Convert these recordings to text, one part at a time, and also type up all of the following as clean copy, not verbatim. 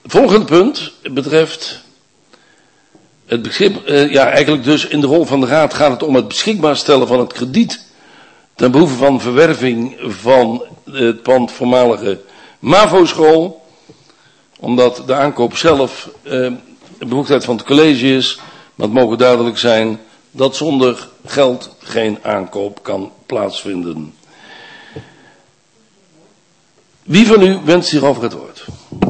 Volgende punt betreft het beschik, eigenlijk dus in de rol van de Raad gaat het om het beschikbaar stellen van het krediet ten behoeve van verwerving van het pand voormalige MAVO-school. Omdat de aankoop zelf de bevoegdheid van het college is, maar het mogen duidelijk zijn dat zonder geld geen aankoop kan plaatsvinden. Wie van u wenst hierover het woord?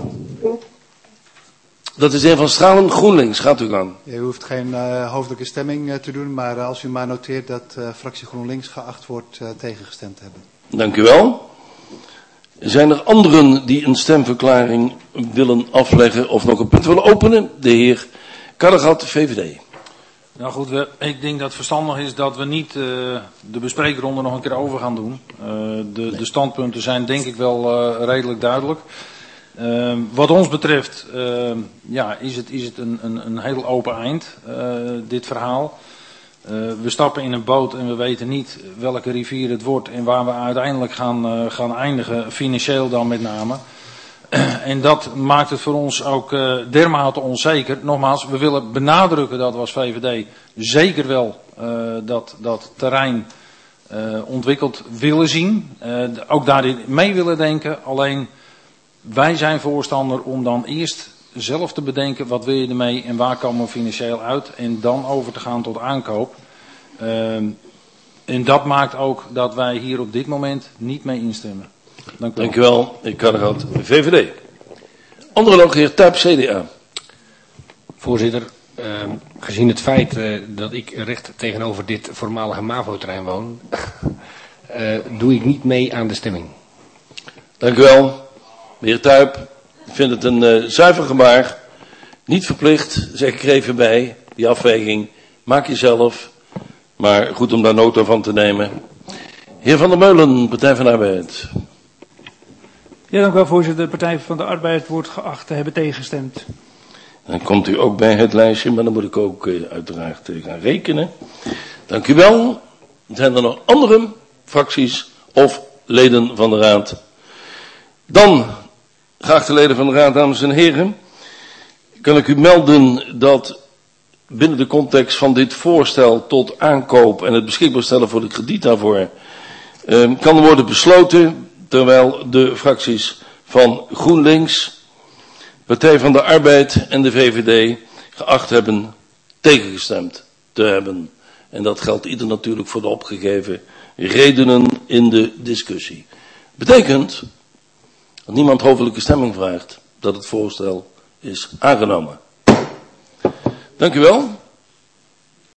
Dat is de heer Van Stralen, GroenLinks. Gaat u gang. U hoeft geen hoofdelijke stemming te doen, maar als u maar noteert dat fractie GroenLinks geacht wordt tegengestemd te hebben. Dank u wel. Zijn er anderen die een stemverklaring willen afleggen of nog een punt willen openen? De heer Karregat, VVD. Nou goed, ik denk dat het verstandig is dat we niet de bespreekronde nog een keer over gaan doen. De standpunten zijn denk ik wel redelijk duidelijk. Wat ons betreft is het een heel open eind, dit verhaal. We stappen in een boot en we weten niet welke rivier het wordt en waar we uiteindelijk gaan eindigen, financieel dan met name. En dat maakt het voor ons ook dermate onzeker. Nogmaals, we willen benadrukken dat we als VVD zeker wel dat terrein ontwikkeld willen zien. Ook daarin mee willen denken. Alleen wij zijn voorstander om dan eerst zelf te bedenken wat wil je ermee en waar komen we financieel uit. En dan over te gaan tot aankoop. En dat maakt ook dat wij hier op dit moment niet mee instemmen. Dank u wel. Ik kan het VVD. Andere nog, heer Tuip, CDA. Voorzitter, gezien het feit dat ik recht tegenover dit voormalige MAVO-terrein woon, doe ik niet mee aan de stemming. Dank u wel. Heer Tuip, ik vind het een zuiver gebaar. Niet verplicht, zeg ik er even bij. Die afweging maak je zelf. Maar goed om daar nota van te nemen. Heer Van der Meulen, Partij van de Arbeid. Ja, dank u wel, voorzitter. De Partij van de Arbeid wordt geacht te hebben tegengestemd. Dan komt u ook bij het lijstje, maar dan moet ik ook uiteraard gaan rekenen. Dank u wel. Zijn er nog andere fracties of leden van de Raad? Dan, geachte leden van de Raad, dames en heren, kan ik u melden dat binnen de context van dit voorstel tot aankoop en het beschikbaar stellen voor de krediet daarvoor kan worden besloten, terwijl de fracties van GroenLinks, Partij van de Arbeid en de VVD geacht hebben tegengestemd te hebben. En dat geldt ieder natuurlijk voor de opgegeven redenen in de discussie. Betekent dat niemand hoofdelijke stemming vraagt dat het voorstel is aangenomen. Dank u wel.